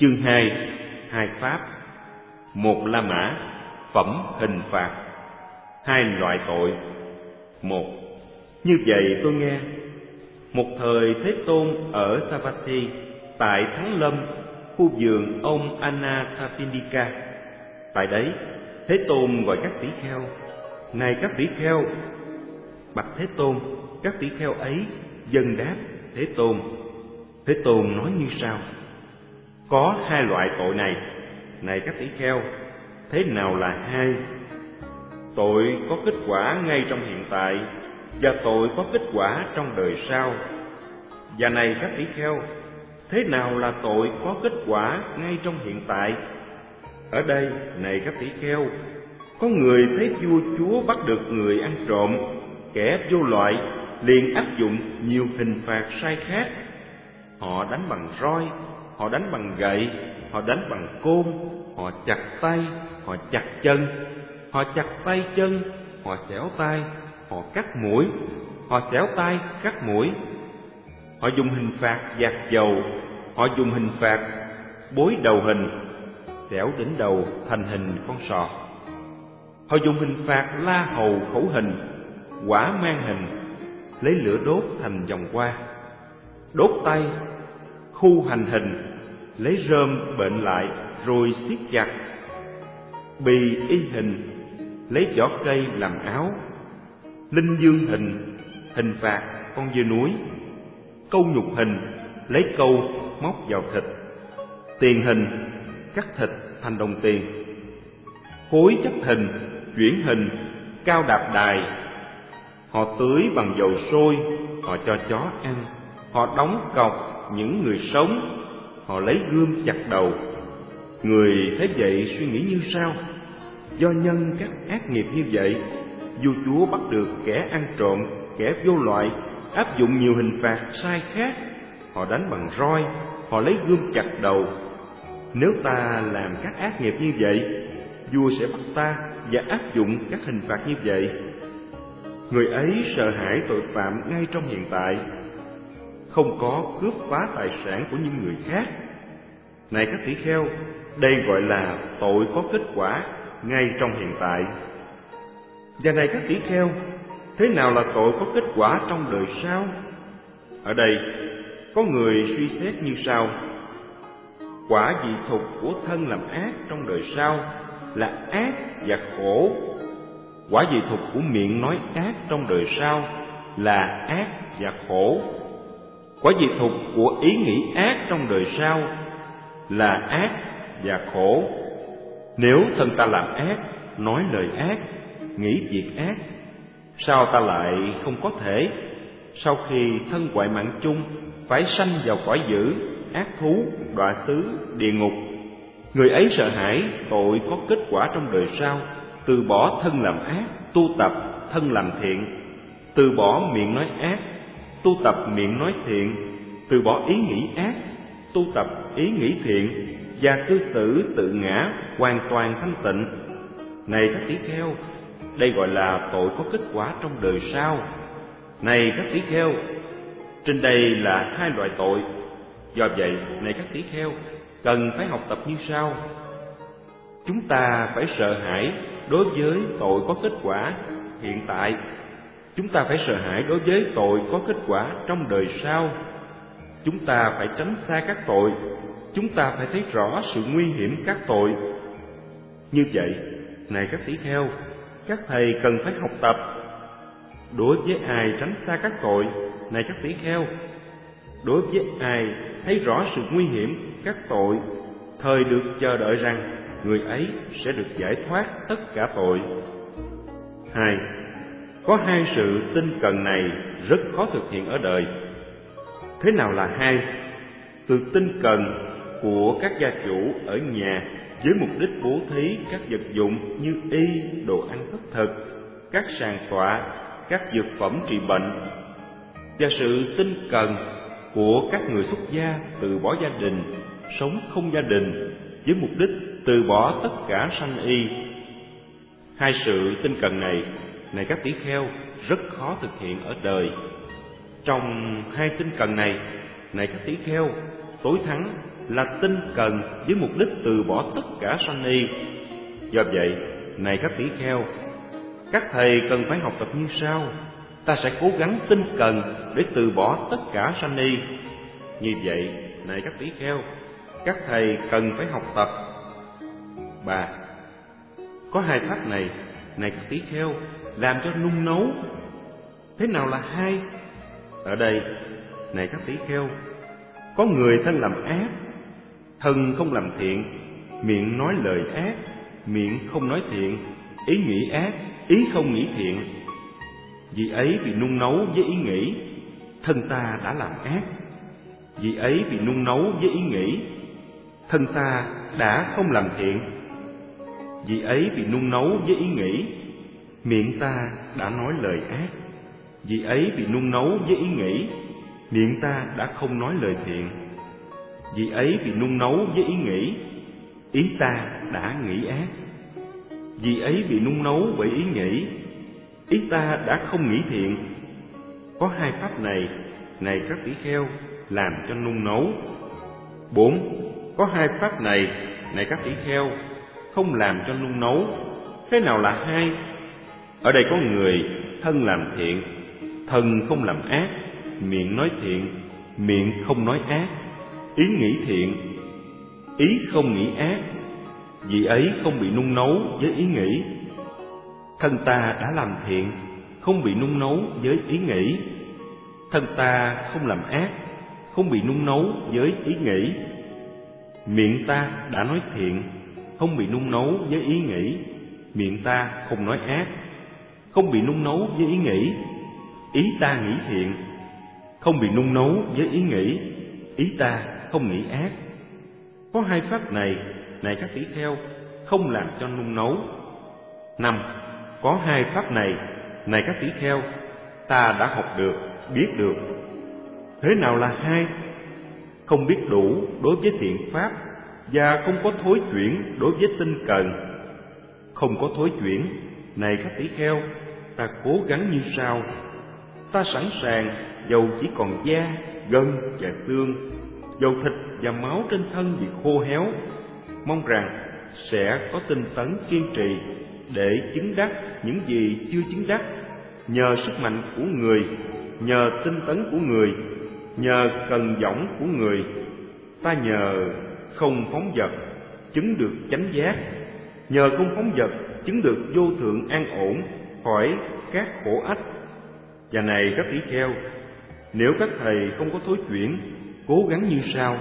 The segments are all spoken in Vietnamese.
Chương 2. Hai pháp. Một La Mã, phẩm hình phạt. Hai loại tội. Một. Như vậy tôi nghe, một thời Thế Tôn ở Savatthi, tại Thắng Lâm, khu vườn ông Anathapindika. Tại đấy, Thế Tôn gọi các tỷ kheo: này các tỷ kheo. Bạch Thế Tôn, các tỷ kheo ấy dâng đáp Thế Tôn. Thế Tôn nói như sau: có hai loại tội này, này các tỷ kheo. Thế nào là hai? Tội có kết quả ngay trong hiện tại, và tội có kết quả trong đời sau. Và này các tỷ kheo, thế nào là tội có kết quả ngay trong hiện tại? Ở đây, này các tỷ kheo, có người thấy vua chúa bắt được người ăn trộm, kẻ vô loại, liền áp dụng nhiều hình phạt sai khác. Họ đánh bằng roi, họ đánh bằng gậy, họ đánh bằng côn, họ chặt tay, họ chặt chân, họ chặt tay chân, họ xẻo tay, họ cắt mũi, họ xẻo tay, cắt mũi. Họ dùng hình phạt dạt dầu, họ dùng hình phạt bối đầu hình, xẻo đỉnh đầu thành hình con sò. Họ dùng hình phạt la hầu khẩu hình, quả mang hình, lấy lửa đốt thành vòng hoa, đốt tay, khu hành hình, lấy rơm bệnh lại rồi siết chặt, bì y hình, lấy vỏ cây làm áo, linh dương hình, hình phạt con dê núi, câu nhục hình, lấy câu móc vào thịt, tiền hình, cắt thịt thành đồng tiền, khối chất hình, chuyển hình, cao đạp đài. Họ tưới bằng dầu sôi, họ cho chó ăn, họ đóng cọc những người sống, họ lấy gươm chặt đầu. Người thấy vậy suy nghĩ như sau: do nhân các ác nghiệp như vậy, vua chúa bắt được kẻ ăn trộm, kẻ vô loại, áp dụng nhiều hình phạt sai khác. Họ đánh bằng roi, họ lấy gươm chặt đầu. Nếu ta làm các ác nghiệp như vậy, vua sẽ bắt ta và áp dụng các hình phạt như vậy. Người ấy sợ hãi tội phạm ngay trong hiện tại, không có cướp phá tài sản của những người khác. Này các tỷ kheo, đây gọi là tội có kết quả ngay trong hiện tại. Và này các tỷ kheo, thế nào là tội có kết quả trong đời sau? Ở đây, có người suy xét như sau: quả dị thục của thân làm ác trong đời sau là ác và khổ. Quả dị thục của miệng nói ác trong đời sau là ác và khổ. Quả dị thục của ý nghĩ ác trong đời sau là ác và khổ. Nếu thân ta làm ác, nói lời ác, nghĩ việc ác, sao ta lại không có thể, sau khi thân ngoại mạng chung, phải sanh vào cõi dữ, ác thú, đọa xứ, địa ngục? Người ấy sợ hãi tội có kết quả trong đời sau, từ bỏ thân làm ác, tu tập thân làm thiện, từ bỏ miệng nói ác, tu tập miệng nói thiện, từ bỏ ý nghĩ ác, tu tập ý nghĩ thiện, và cư xử tự ngã hoàn toàn thanh tịnh. Này các tỷ kheo, đây gọi là tội có kết quả trong đời sau. Này các tỷ kheo, trên đây là hai loại tội. Do vậy, này các tỷ kheo, cần phải học tập như sau. Chúng ta phải sợ hãi đối với tội có kết quả hiện tại. Chúng ta phải sợ hãi đối với tội có kết quả trong đời sau. Chúng ta phải tránh xa các tội. Chúng ta phải thấy rõ sự nguy hiểm các tội. Như vậy, này các tỷ kheo, các thầy cần phải học tập. Đối với ai tránh xa các tội, này các tỷ kheo, đối với ai thấy rõ sự nguy hiểm các tội, thời được chờ đợi rằng người ấy sẽ được giải thoát tất cả tội. 2. Có hai sự tinh cần này rất khó thực hiện ở đời. Thế nào là hai? Sự tinh cần của các gia chủ ở nhà với mục đích bố thí các vật dụng như y, đồ ăn khất thực, các sàn tọa, các dược phẩm trị bệnh, và sự tinh cần của các người xuất gia từ bỏ gia đình, sống không gia đình với mục đích từ bỏ tất cả sanh y. Hai sự tinh cần này, này các tỷ kheo, rất khó thực hiện ở đời. Trong hai tinh cần này, này các tỷ kheo, tối thắng là tinh cần với mục đích từ bỏ tất cả sanh y. Do vậy, này các tỷ kheo, các thầy cần phải học tập như sau. Ta sẽ cố gắng tinh cần để từ bỏ tất cả sanh y. Như vậy, này các tỷ kheo, các thầy cần phải học tập. 3. Có hai pháp này, này các tỷ kheo, làm cho nung nấu. Thế nào là hai? Ở đây, này các tỷ kheo, có người thân làm ác, thân không làm thiện, miệng nói lời ác, miệng không nói thiện, ý nghĩ ác, ý không nghĩ thiện. Vì ấy bị nung nấu với ý nghĩ, thân ta đã làm ác. Vì ấy bị nung nấu với ý nghĩ, thân ta đã không làm thiện. Vì ấy bị nung nấu với ý nghĩ, miệng ta đã nói lời ác. Vì ấy bị nung nấu với ý nghĩ, miệng ta đã không nói lời thiện. Vì ấy bị nung nấu với ý nghĩ, ý ta đã nghĩ ác. Vì ấy bị nung nấu bởi ý nghĩ, ý ta đã không nghĩ thiện. Có hai pháp này, này các tỷ kheo, làm cho nung nấu. 4. Có hai pháp này, này các tỷ kheo, không làm cho nung nấu. Thế nào là hai? Ở đây có người thân làm thiện, thân không làm ác, miệng nói thiện, miệng không nói ác, ý nghĩ thiện, ý không nghĩ ác. Vì ấy không bị nung nấu với ý nghĩ. Thân ta đã làm thiện, không bị nung nấu với ý nghĩ. Thân ta không làm ác, không bị nung nấu với ý nghĩ. Miệng ta đã nói thiện, không bị nung nấu với ý nghĩ. Miệng ta không nói ác, không bị nung nấu với ý nghĩ. Ý ta nghĩ thiện, không bị nung nấu với ý nghĩ. Ý ta không nghĩ ác. Có hai pháp này, này các tỷ kheo, không làm cho nung nấu. 5. Có hai pháp này, này các tỷ kheo, ta đã học được, biết được. Thế nào là hai? Không biết đủ đối với thiện pháp, và không có thối chuyển đối với tinh cần. Không có thối chuyển, này các tỷ kheo, ta cố gắng như sau. Ta sẵn sàng, dầu chỉ còn da, gân và xương, dầu thịt và máu trên thân bị khô héo, mong rằng sẽ có tinh tấn kiên trì để chứng đắc những gì chưa chứng đắc, nhờ sức mạnh của người, nhờ tinh tấn của người, nhờ cần dõng của người. Ta nhờ không phóng dật chứng được chánh giác, nhờ không phóng dật chứng được vô thượng an ổn khỏi các khổ ách. Và này các tỷ kheo, nếu các thầy không có thối chuyển, cố gắng như sau.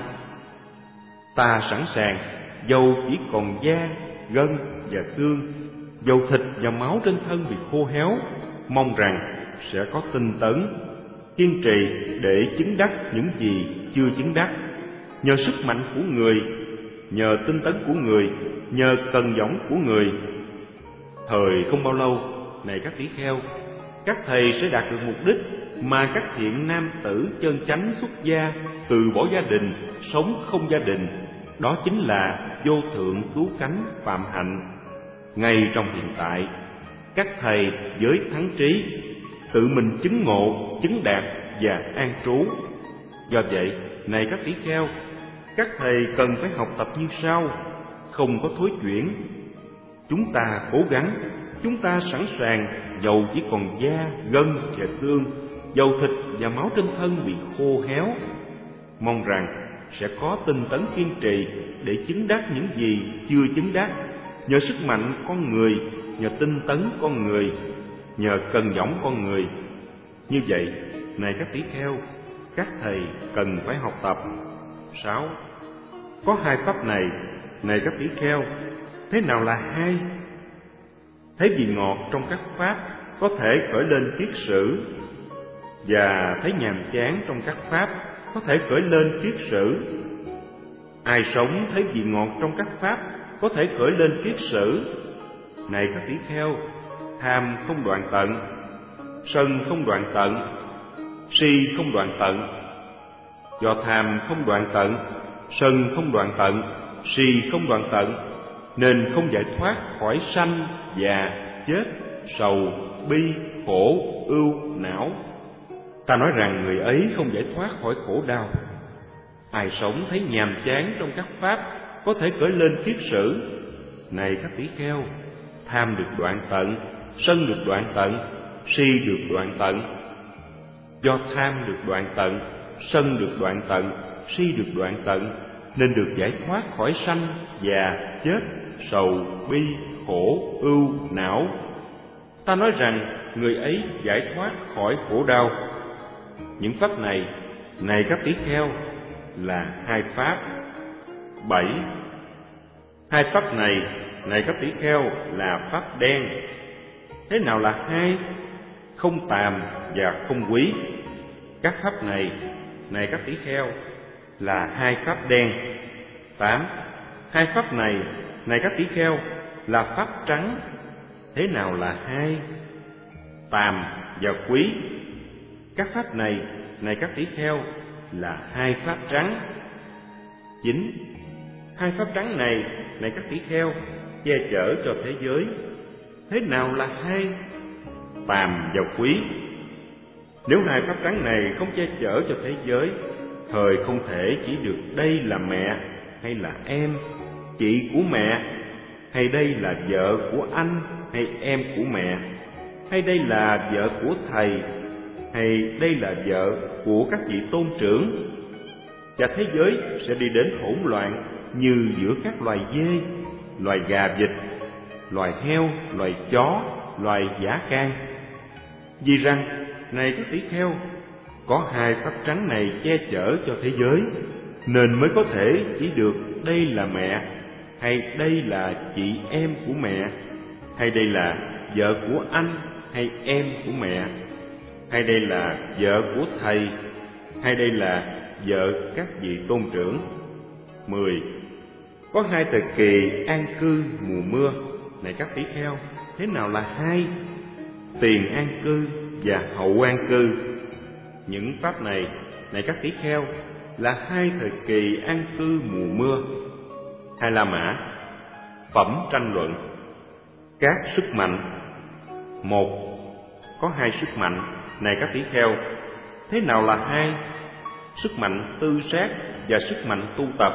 Ta sẵn sàng, dầu chỉ còn da, gân và xương, dầu thịt và máu trên thân bị khô héo, mong rằng sẽ có tinh tấn, kiên trì để chứng đắc những gì chưa chứng đắc, nhờ sức mạnh của người, nhờ tinh tấn của người, nhờ cần dõng của người. Thời không bao lâu, này các tỷ kheo, các thầy sẽ đạt được mục đích mà các thiện nam tử chân chánh xuất gia, từ bỏ gia đình, sống không gia đình. Đó chính là vô thượng cứu cánh phạm hạnh. Ngay trong hiện tại, các thầy với thắng trí tự mình chứng ngộ, chứng đạt và an trú. Do vậy, này các tỷ kheo, các thầy cần phải học tập như sau, không có thối chuyển. Chúng ta cố gắng, chúng ta sẵn sàng, dầu chỉ còn da, gân và xương, dầu thịt và máu trên thân bị khô héo, mong rằng sẽ có tinh tấn kiên trì để chứng đắc những gì chưa chứng đắc, nhờ sức mạnh con người, nhờ tinh tấn con người, nhờ cần dõng con người. Như vậy, này các tỷ kheo, các thầy cần phải học tập. 6. Có hai pháp này, này các tỷ kheo, thế nào là hai? Thấy vị ngọt trong các pháp có thể khởi lên kiết sử, và thấy nhàm chán trong các pháp có thể khởi lên kiết sử. Ai sống thấy vị ngọt trong các pháp có thể khởi lên kiết sử. Này các tỷ kheo, tham không đoạn tận, sân không đoạn tận, si không đoạn tận. Do tham không đoạn tận, sân không đoạn tận, si không đoạn tận, nên không giải thoát khỏi sanh, già, chết, sầu, bi, khổ, ưu, não. Ta nói rằng người ấy không giải thoát khỏi khổ đau. Ai sống thấy nhàm chán trong các pháp có thể khởi lên kiết sử. Này các tỷ kheo, tham được đoạn tận, sân được đoạn tận, si được đoạn tận. Do tham được đoạn tận, sân được đoạn tận, si được đoạn tận, nên được giải thoát khỏi sanh, già, chết, sầu, bi, khổ, ưu, não. Ta nói rằng người ấy giải thoát khỏi khổ đau. Những pháp này, này các tỷ kheo, là hai pháp. 7. Hai pháp này, này các tỷ kheo, là pháp đen. Thế nào là hai? Không tàm và không quý. Các pháp này, này các tỷ kheo, là hai pháp đen. 8. Hai pháp này, này các tỷ kheo, là pháp trắng. Thế nào là hai? Tàm và quý. Các pháp này, này các tỷ kheo, là hai pháp trắng. 9. Hai pháp trắng này, này các tỷ kheo, che chở cho thế giới. Thế nào là hai? Tàm và quý. Nếu hai pháp trắng này không che chở cho thế giới, thời không thể chỉ được đây là mẹ hay là em, chị của mẹ, hay đây là vợ của anh hay em của mẹ, hay đây là vợ của thầy, hay đây là vợ của các vị tôn trưởng. Và thế giới sẽ đi đến hỗn loạn như giữa các loài dê, loài gà vịt, loài heo, loài chó, loài dã can. Vì rằng, này các tỷ kheo, có hai pháp trắng này che chở cho thế giới, nên mới có thể chỉ được đây là mẹ, hay đây là chị em của mẹ, hay đây là vợ của anh hay em của mẹ, hay đây là vợ của thầy, hay đây là vợ các vị tôn trưởng. 10. Có hai thời kỳ an cư mùa mưa, này các tỷ kheo, thế nào là hai? Tiền an cư và hậu an cư. Những pháp này, này các tỷ kheo, là hai thời kỳ an cư mùa mưa. Hai La Mã. Phẩm tranh luận. Các sức mạnh. 1. Có hai sức mạnh, này các tỷ kheo, thế nào là hai? Sức mạnh tư sát và sức mạnh tu tập.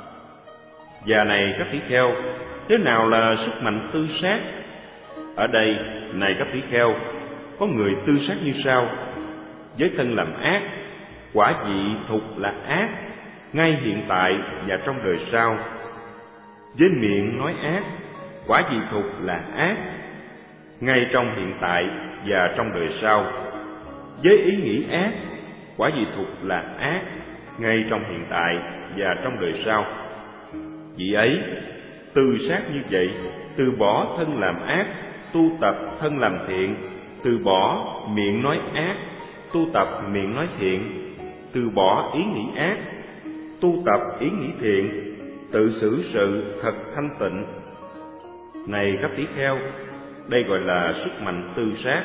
Và này các tỷ kheo, thế nào là sức mạnh tư sát? Ở đây, này các tỷ kheo, có người tư sát như sau: với thân làm ác, quả vị thục là ác, ngay hiện tại và trong đời sau. Với miệng nói ác, quả vị thục là ác, ngay trong hiện tại và trong đời sau. Với ý nghĩ ác, quả vị thục là ác, ngay trong hiện tại và trong đời sau. Vì ấy, tư sát như vậy, từ bỏ thân làm ác, tu tập thân làm thiện, từ bỏ miệng nói ác, tu tập miệng nói thiện, từ bỏ ý nghĩ ác, tu tập ý nghĩ thiện, tự xử sự thật thanh tịnh. Này các tỷ kheo, đây gọi là sức mạnh tư sát.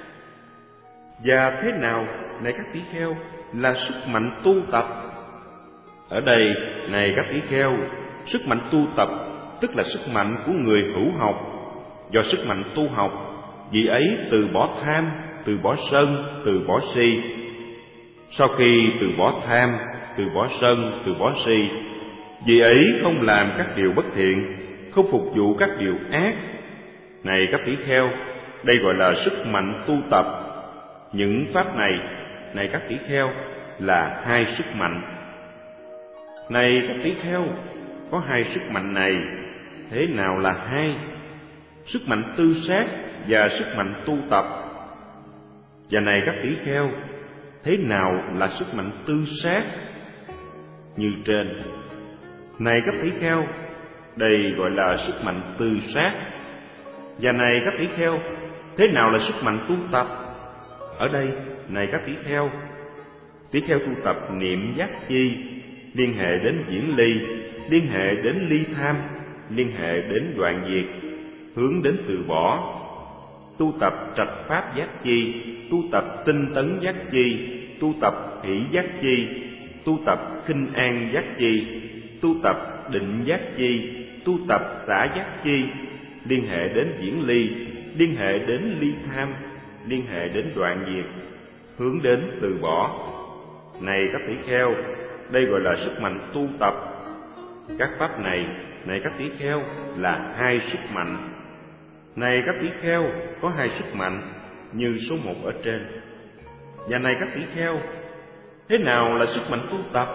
Và thế nào, này các tỷ kheo, là sức mạnh tu tập? Ở đây, này các tỷ kheo, sức mạnh tu tập tức là sức mạnh của người hữu học. Do sức mạnh tu học, vị ấy từ bỏ tham, từ bỏ sân, từ bỏ si. Sau khi từ bỏ tham, từ bỏ sân, từ bỏ si, vị ấy không làm các điều bất thiện, không phục vụ các điều ác. Này các tỷ kheo, đây gọi là sức mạnh tu tập. Những pháp này, này các tỷ kheo, là hai sức mạnh. Này các tỷ kheo, có hai sức mạnh này, thế nào là hai? Sức mạnh tư sát và sức mạnh tu tập. Và này các tỷ kheo, thế nào là sức mạnh tư sát? Như trên. Này các tỷ kheo, đây gọi là sức mạnh tư sát. Và này các tỷ kheo, thế nào là sức mạnh tu tập? Ở đây, này các tỷ kheo tu tập niệm giác chi, liên hệ đến diễn ly, liên hệ đến ly tham, liên hệ đến đoạn diệt, hướng đến từ bỏ. Tu tập trạch pháp giác chi, tu tập tinh tấn giác chi, tu tập hỷ giác chi, tu tập khinh an giác chi, tu tập định giác chi, tu tập xả giác chi, liên hệ đến diễn ly, liên hệ đến ly tham, liên hệ đến đoạn diệt, hướng đến từ bỏ. Này các tỷ kheo, đây gọi là sức mạnh tu tập. Các pháp này, này các tỷ kheo, là hai sức mạnh. Này các tỷ kheo, có hai sức mạnh như số 1 ở trên. Và này các tỷ kheo, thế nào là sức mạnh tu tập?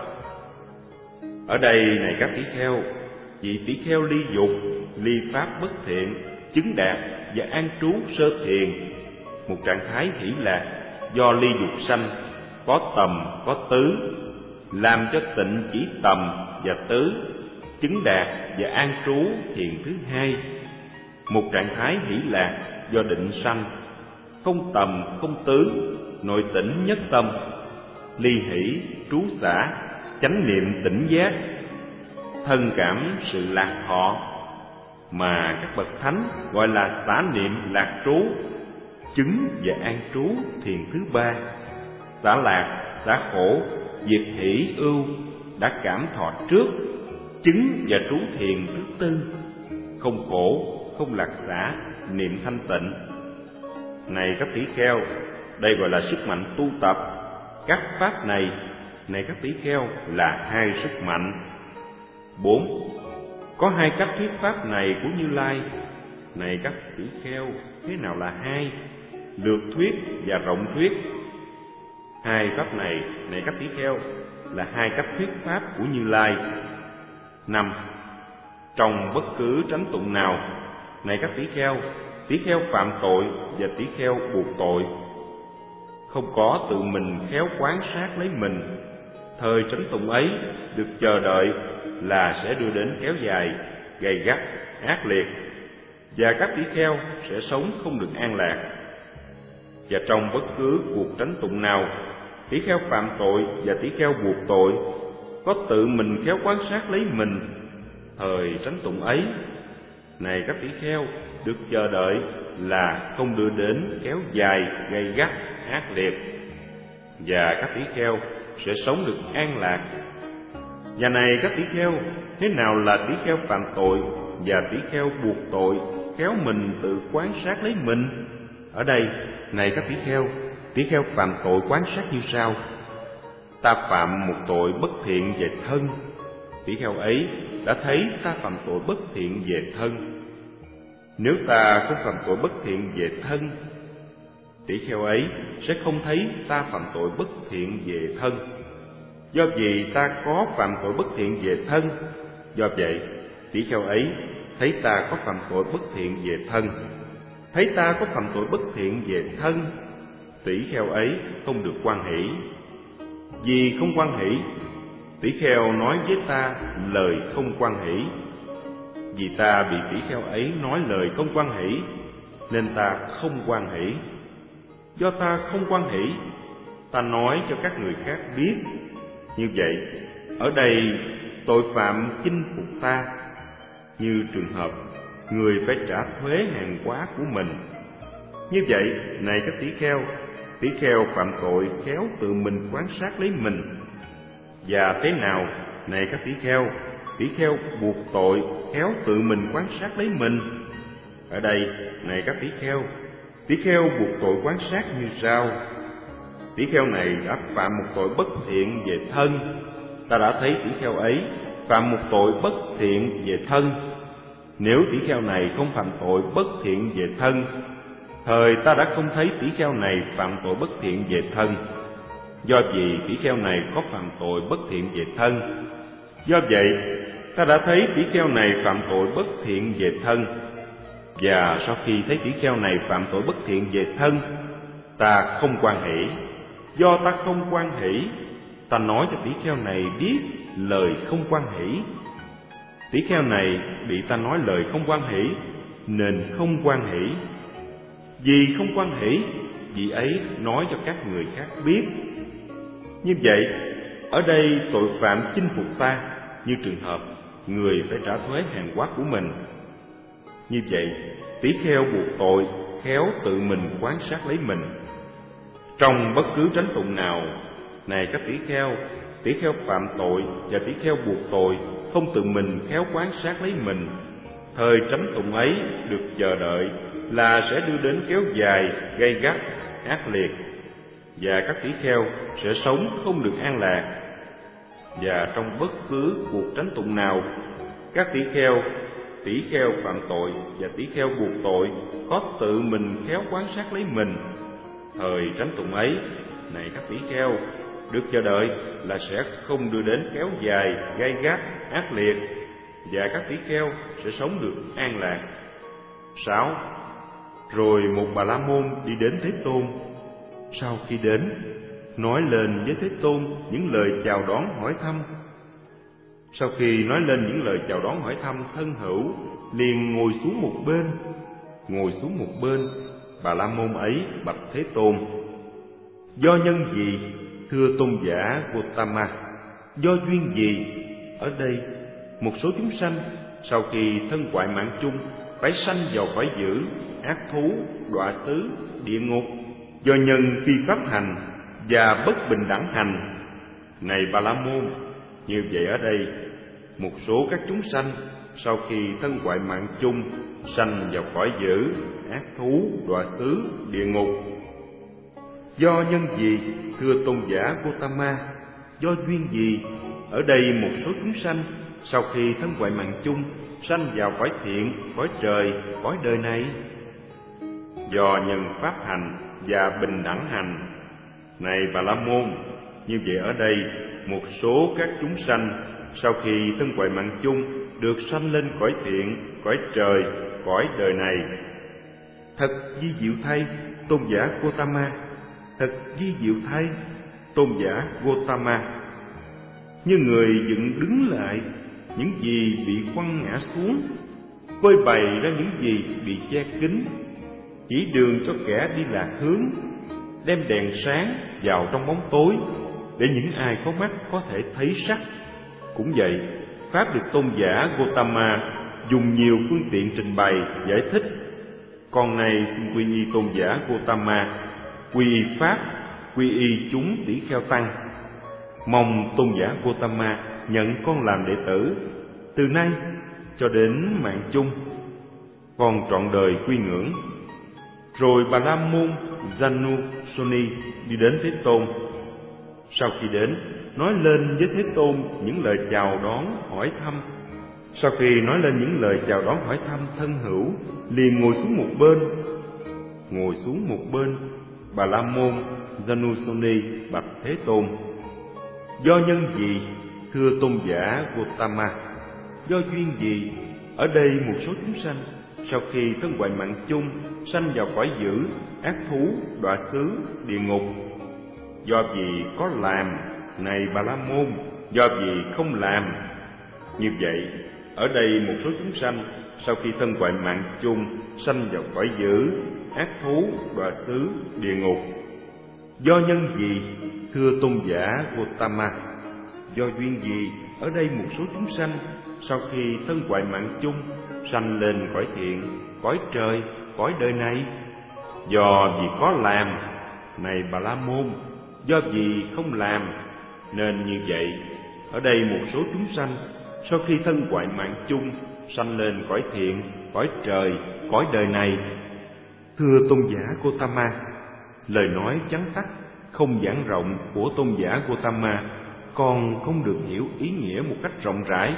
Ở đây, này các tỷ kheo, vị tỷ kheo ly dục, ly pháp bất thiện, chứng đạt và an trú sơ thiền, một trạng thái hỷ lạc do ly dục sanh, có tầm có tứ, làm cho tịnh chỉ tầm và tứ, chứng đạt và an trú thiền thứ hai, một trạng thái hỷ lạc do định sanh, không tầm không tứ, nội tỉnh nhất tâm, ly hỷ trú xả, chánh niệm tỉnh giác, thân cảm sự lạc thọ, mà các bậc thánh gọi là xả niệm lạc trú, chứng và an trú thiền thứ ba, xả lạc, xả khổ, diệt hỷ ưu, đã cảm thọ trước, chứng và trú thiền thứ tư, không khổ, không lạc xả, niệm thanh tịnh. Này các tỷ kheo, đây gọi là sức mạnh tu tập. Các pháp này, này các tỷ kheo, là hai sức mạnh. 4. Có hai cách thuyết pháp này của Như Lai. Này các tỷ kheo, thế nào là hai? Lược thuyết và rộng thuyết. Hai pháp này, này các tỷ kheo, là hai cách thuyết pháp của Như Lai. 5. Trong bất cứ chánh tụng nào, này các tỷ kheo phạm tội và tỷ kheo buộc tội, không có tự mình khéo quán sát lấy mình, thời chánh tụng ấy được chờ đợi là sẽ đưa đến kéo dài, gay gắt, ác liệt, và các tỷ kheo sẽ sống không được an lạc. Và trong bất cứ cuộc chánh tụng nào, tỷ kheo phạm tội và tỷ kheo buộc tội, có tự mình khéo quán sát lấy mình, thời chánh tụng ấy, này các tỷ kheo, được chờ đợi là không đưa đến kéo dài, gay gắt, ác liệt, và các tỷ kheo sẽ sống được an lạc. Và này các tỷ kheo, thế nào là tỷ kheo phạm tội và tỷ kheo buộc tội, khéo mình tự quán sát lấy mình? Ở đây, này các tỷ kheo phạm tội quán sát như sau: ta phạm một tội bất thiện về thân, tỷ kheo ấy đã thấy ta phạm tội bất thiện về thân. Nếu ta không phạm tội bất thiện về thân, tỷ kheo ấy sẽ không thấy ta phạm tội bất thiện về thân. Do vì ta có phạm tội bất thiện về thân, do vậy tỷ kheo ấy thấy ta có phạm tội bất thiện về thân. Thấy ta có phạm tội bất thiện về thân, tỷ kheo ấy không được hoan hỷ. Vì không hoan hỷ, tỷ kheo nói với ta lời không hoan hỷ. Vì ta bị tỷ kheo ấy nói lời không hoan hỷ, nên ta không hoan hỷ. Do ta không hoan hỷ, ta nói cho các người khác biết. Như vậy, ở đây tội phạm chinh phục ta, như trường hợp người phải trả thuế hàng hóa của mình. Như vậy, này các tỷ kheo phạm tội khéo tự mình quán sát lấy mình. Và thế nào, này các tỷ kheo buộc tội khéo tự mình quán sát lấy mình? Ở đây, này các tỷ kheo buộc tội quán sát như sau: tỷ kheo này đã phạm một tội bất thiện về thân, ta đã thấy tỷ kheo ấy phạm một tội bất thiện về thân. Nếu tỷ kheo này không phạm tội bất thiện về thân, thời ta đã không thấy tỷ kheo này phạm tội bất thiện về thân. Do vì tỷ kheo này có phạm tội bất thiện về thân, do vậy ta đã thấy tỷ kheo này phạm tội bất thiện về thân. Và sau khi thấy tỷ kheo này phạm tội bất thiện về thân, ta không hoan hỷ. Do ta không hoan hỷ, ta nói cho tỷ kheo này biết lời không hoan hỷ. Tỷ kheo này bị ta nói lời không hoan hỷ, nên không hoan hỷ. Vì không hoan hỷ, vị ấy nói cho các người khác biết. Như vậy, ở đây tội phạm chinh phục ta, như trường hợp người phải trả thuế hàng hóa của mình. Như vậy, tỷ kheo buộc tội khéo tự mình quán sát lấy mình. Trong bất cứ chánh tụng nào, này các tỷ kheo phạm tội và tỷ kheo buộc tội không tự mình khéo quán sát lấy mình, thời chánh tụng ấy được chờ đợi là sẽ đưa đến kéo dài, gay gắt, ác liệt, và các tỷ kheo sẽ sống không được an lạc. Và trong bất cứ cuộc tránh tụng nào, các tỷ kheo phạm tội và tỷ kheo buộc tội có tự mình khéo quan sát lấy mình. Thời tránh tụng ấy, này các tỷ kheo, được chờ đợi là sẽ không đưa đến kéo dài, gay gắt, ác liệt, và các tỷ kheo sẽ sống được an lạc. 6. Rồi một Bà La Môn đi đến Thế Tôn. Sau khi đến, nói lên với Thế Tôn những lời chào đón hỏi thăm. Sau khi nói lên những lời chào đón hỏi thăm thân hữu, liền ngồi xuống một bên. Ngồi xuống một bên, Bà La Môn ấy bạch Thế Tôn: Do nhân gì, thưa tôn giả Gotama? Do duyên gì? Ở đây, một số chúng sanh sau khi thân hoại mạng chung phải sanh vào cõi dữ, ác thú, đọa xứ, địa ngục, do nhân phi pháp hành và bất bình đẳng hành. Này Bà La Môn, như vậy ở đây, một số các chúng sanh sau khi thân hoại mạng chung sanh vào cõi dữ, ác thú, đọa xứ, địa ngục. Do nhân gì, thưa tôn giả Gotama? Do duyên gì? Ở đây một số chúng sanh sau khi thân hoại mạng chung sanh vào cõi thiện, cõi trời, cõi đời này. Do nhân pháp hành và bình đẳng hành. Này Bà La Môn, như vậy ở đây một số các chúng sanh sau khi thân hoại mạng chung được sanh lên cõi thiện, cõi trời, cõi đời này. Thật vi diệu thay, tôn giả Gotama. Thật vi diệu thay, tôn giả Gotama. Như người dựng đứng lại những gì bị quăng ngã xuống, phơi bày ra những gì bị che kín, chỉ đường cho kẻ đi lạc hướng, đem đèn sáng vào trong bóng tối để những ai có mắt có thể thấy sắc. Cũng vậy, pháp được tôn giả Gotama dùng nhiều phương tiện trình bày giải thích. Con này xin quy y tôn giả Gotama, quy y pháp, quy y chúng tỷ kheo tăng. Mong tôn giả Gotama nhận con làm đệ tử, từ nay cho đến mạng chung, con trọn đời quy ngưỡng. Rồi Bà La Môn Janusoni đi đến Thế Tôn. Sau khi đến, nói lên với Thế Tôn những lời chào đón hỏi thăm. Sau khi nói lên những lời chào đón hỏi thăm thân hữu, liền ngồi xuống một bên. Ngồi xuống một bên, Bà La Môn Janusoni bạch Thế Tôn: Do nhân gì, thưa tôn giả Gotama? Do duyên gì? Ở đây một số chúng sanh sau khi thân hoại mạng chung sanh vào cõi dữ, ác thú, đọa xứ, địa ngục. Do gì có làm, này Bà La Môn? Do gì không làm? Như vậy, ở đây một số chúng sanh sau khi thân hoại mạng chung sanh vào cõi dữ, ác thú, đọa xứ, địa ngục. Do nhân gì, thưa tôn giả Gotama? Do duyên gì? Ở đây một số chúng sanh sau khi thân hoại mạng chung sanh lên cõi thiện, cõi trời, cõi đời này. Do gì có làm, này Bà La Môn? Do gì không làm? Nên như vậy, ở đây một số chúng sanh sau khi thân hoại mạng chung sanh lên cõi thiện, cõi trời, cõi đời này. Thưa tôn giả Gotama, lời nói vắn tắt, không giảng rộng của tôn giả Gotama, con không được hiểu ý nghĩa một cách rộng rãi.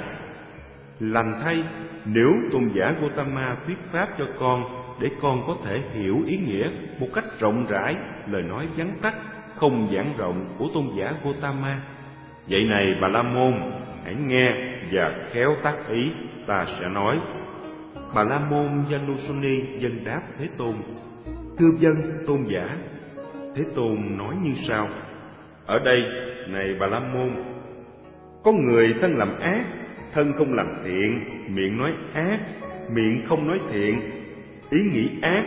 Lành thay, nếu tôn giả Gotama thuyết pháp cho con để con có thể hiểu ý nghĩa một cách rộng rãi lời nói vắn tắt, không giảng rộng của tôn giả Gotama. Vậy này Bà La Môn, hãy nghe và khéo tác ý ta sẽ nói. Bà La Môn Janusoni dân đáp Thế Tôn: Thưa dân tôn giả. Thế Tôn nói như sau: Ở đây, này Bà La Môn, có người thân làm ác, thân không làm thiện, miệng nói ác, miệng không nói thiện, ý nghĩ ác,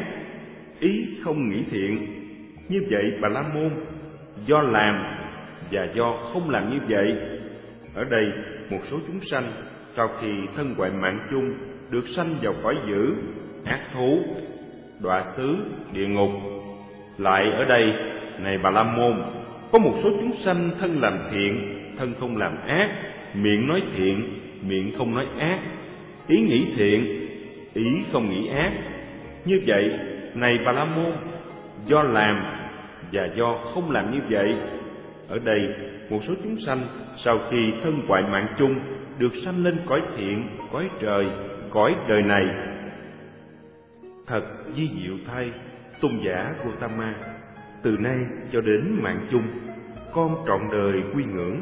ý không nghĩ thiện. Như vậy Bà La Môn, do làm và do không làm như vậy. Ở đây một số chúng sanh sau khi thân hoại mạng chung được sanh vào cõi dữ, ác thú, đọa xứ, địa ngục. Lại ở đây, này Bà La Môn, có một số chúng sanh thân làm thiện, thân không làm ác, miệng nói thiện, miệng không nói ác, ý nghĩ thiện, ý không nghĩ ác. Như vậy, này Bà La Môn, do làm và do không làm như vậy. Ở đây, một số chúng sanh sau khi thân hoại mạng chung được sanh lên cõi thiện, cõi trời, cõi đời này. Thật vi diệu thay, tôn giả Gautama, từ nay cho đến mạng chung, con trọn đời quy ngưỡng.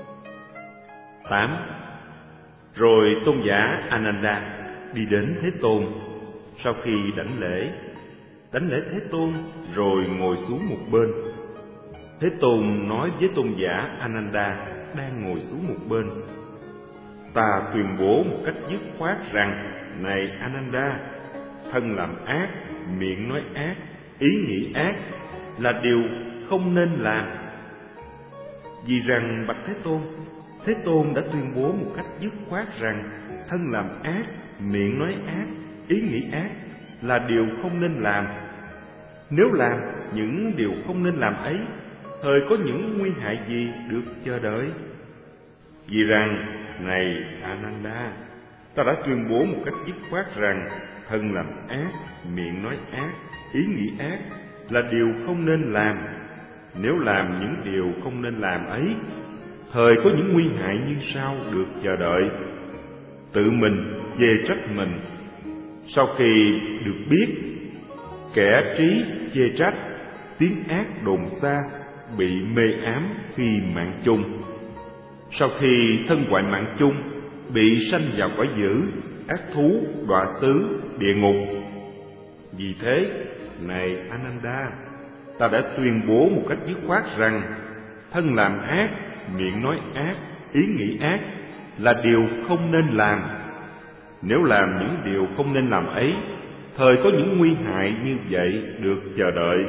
8. Rồi tôn giả Ananda đi đến Thế Tôn. Sau khi đảnh lễ Thế Tôn rồi ngồi xuống một bên. Thế Tôn nói với tôn giả Ananda đang ngồi xuống một bên: Ta tuyên bố một cách dứt khoát rằng, này Ananda, thân làm ác, miệng nói ác, ý nghĩ ác là điều không nên làm. Vì rằng bạch Thế Tôn đã tuyên bố một cách dứt khoát rằng thân làm ác, miệng nói ác, ý nghĩ ác là điều không nên làm. Nếu làm những điều không nên làm ấy, thời có những nguy hại gì được chờ đợi? Vì rằng, này Ananda, ta đã tuyên bố một cách dứt khoát rằng thân làm ác, miệng nói ác, ý nghĩ ác là điều không nên làm. Nếu làm những điều không nên làm ấy, thời có những nguy hại như sau được chờ đợi? Tự mình chê trách mình. Sau khi được biết, kẻ trí chê trách, tiếng ác đồn xa, bị mê ám khi mạng chung. Sau khi thân hoại mạng chung, bị sanh vào cõi dữ, ác thú, đọa xứ, địa ngục. Vì thế, này Ananda, ta đã tuyên bố một cách dứt khoát rằng thân làm ác, miệng nói ác, ý nghĩ ác là điều không nên làm. Nếu làm những điều không nên làm ấy, thời có những nguy hại như vậy được chờ đợi.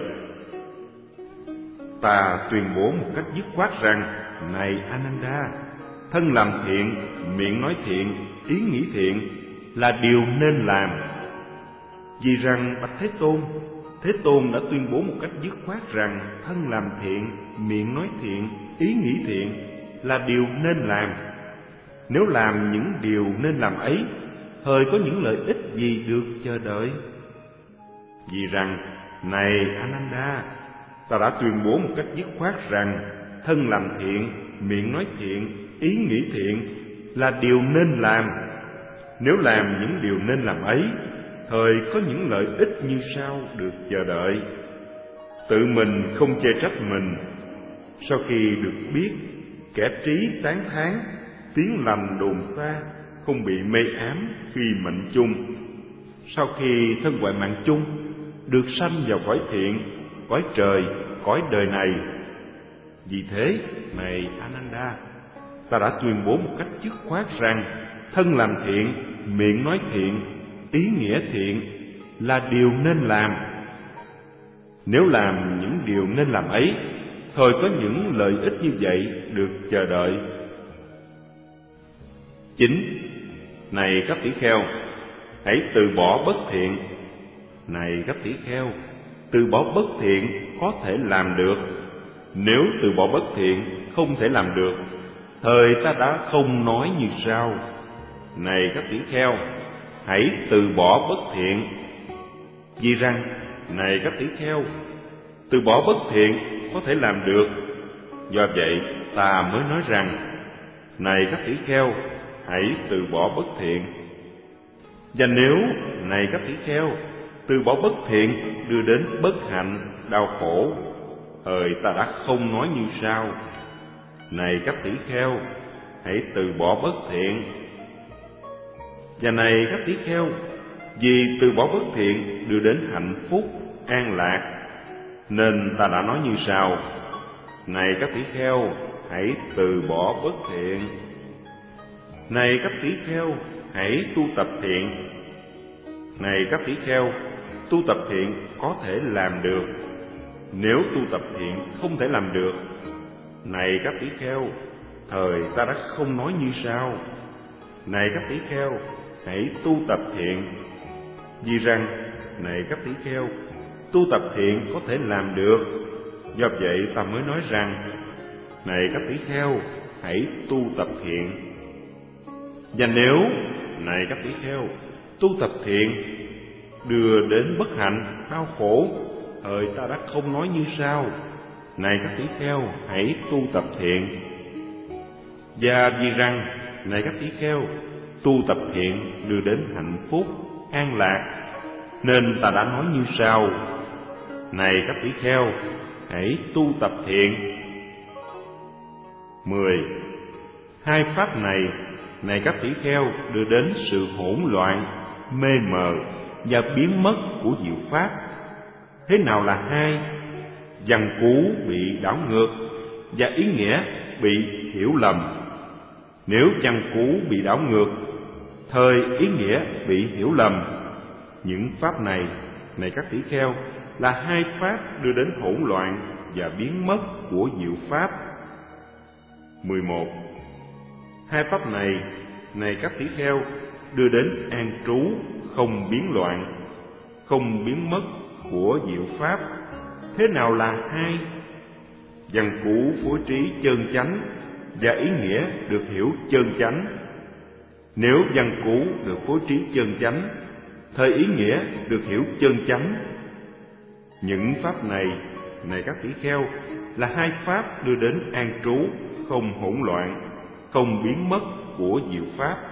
Ta tuyên bố một cách dứt khoát rằng, này Ananda, thân làm thiện, miệng nói thiện, ý nghĩ thiện là điều nên làm. Vì rằng bạch Thế Tôn đã tuyên bố một cách dứt khoát rằng thân làm thiện, miệng nói thiện, ý nghĩ thiện là điều nên làm. Nếu làm những điều nên làm ấy, thời có những lợi ích gì được chờ đợi? Vì rằng, này Ananda, ta đã tuyên bố một cách dứt khoát rằng thân làm thiện, miệng nói thiện, ý nghĩ thiện là điều nên làm. Nếu làm những điều nên làm ấy, thời có những lợi ích như sau được chờ đợi. Tự mình không chê trách mình. Sau khi được biết, kẻ trí tán thán, tiếng lành đồn xa, không bị mê ám khi mệnh chung. Sau khi thân hoại mạng chung, được sanh vào cõi thiện, cõi trời, cõi đời này. Vì thế, này Ananda, ta đã tuyên bố một cách dứt khoát rằng thân làm thiện, miệng nói thiện, ý nghĩa thiện là điều nên làm. Nếu làm những điều nên làm ấy, thời có những lợi ích như vậy được chờ đợi. 9. Này các tỷ kheo, hãy từ bỏ bất thiện. Này các tỷ kheo, từ bỏ bất thiện có thể làm được. Nếu từ bỏ bất thiện không thể làm được, thời ta đã không nói như sau: này các tỷ kheo, hãy từ bỏ bất thiện. Vì rằng, này các tỷ kheo, từ bỏ bất thiện có thể làm được. Do vậy ta mới nói rằng, này các tỷ kheo, hãy từ bỏ bất thiện. Và nếu, này các tỷ kheo, từ bỏ bất thiện đưa đến bất hạnh, đau khổ, thời ta đã không nói như sau: này các tỷ kheo, hãy từ bỏ bất thiện. Và này các tỷ kheo, vì từ bỏ bất thiện đưa đến hạnh phúc, an lạc, nên ta đã nói như sau: này các tỷ kheo, hãy từ bỏ bất thiện. Này các tỷ kheo, hãy tu tập thiện. Này các tỷ kheo, tu tập thiện có thể làm được. Nếu tu tập thiện không thể làm được, này các tỷ kheo, thời ta đã không nói như sau: này các tỷ kheo, hãy tu tập thiện. Vì rằng, này các tỷ kheo, tu tập thiện có thể làm được. Do vậy ta mới nói rằng, này các tỷ kheo, hãy tu tập thiện. Và nếu, này các tỷ kheo, tu tập thiện đưa đến bất hạnh, đau khổ, thời ta đã không nói như sau: này các tỷ kheo, hãy tu tập thiện. Và vì rằng, này các tỷ kheo, tu tập thiện đưa đến hạnh phúc, an lạc, nên ta đã nói như sau: này các tỷ kheo, hãy tu tập thiện. 10. Hai pháp này các tỷ kheo, đưa đến sự hỗn loạn, mê mờ và biến mất của diệu pháp. Thế nào là hai? Văn cú bị đảo ngược và ý nghĩa bị hiểu lầm. Nếu văn cú bị đảo ngược, thời ý nghĩa bị hiểu lầm, những pháp này các tỷ kheo, là hai pháp đưa đến hỗn loạn và biến mất của diệu pháp. 11. Hai pháp này các tỷ kheo, đưa đến an trú, không biến loạn, không biến mất của diệu pháp. Thế nào là hai? Văn cú phối trí chân chánh và ý nghĩa được hiểu chân chánh. Nếu văn cú được phối trí chân chánh, thời ý nghĩa được hiểu chân chánh. Những pháp này các tỷ kheo, là hai pháp đưa đến an trú, không hỗn loạn, không biến mất của diệu pháp.